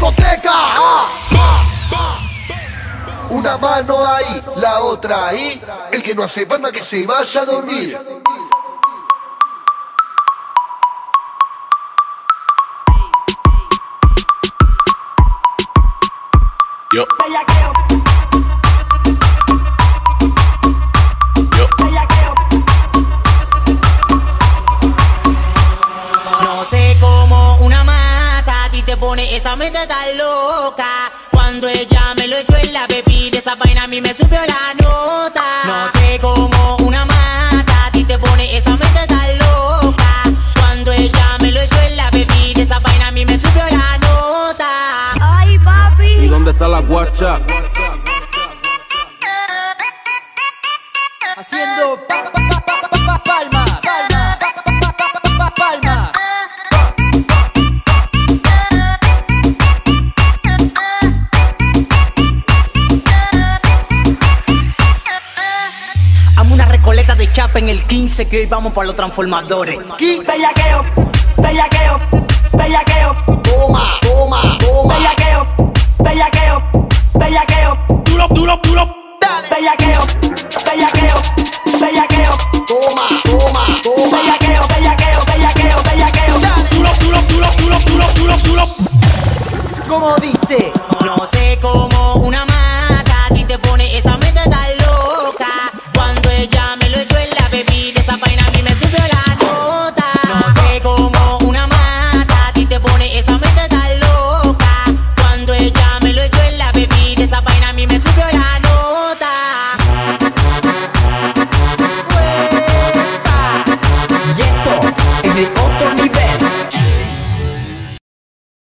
discoteca. Una mano ahí, la otra ahí. El que no hace palma que se vaya a dormir. Yo. No sé cómo una mata a ti te pone esa mente tan loca. Cuando ella me lo echó en la bebida, esa vaina a mí me subió la nota. No sé cómo una mata a ti te pone esa mente tan loca. Cuando ella me lo echó en la bebida, esa vaina a mí me subió la nota. Ay, papi. ¿Y dónde está la guacha? Haciendo palma, palma. Amo una recoleta de chapa en el 15 que hoy vamos para los transformadores. Bellaqueo, bellaqueo, bellaqueo. Toma, toma, toma. Bellaqueo, bellaqueo, bellaqueo. Duro. Bellaqueo, bellaqueo.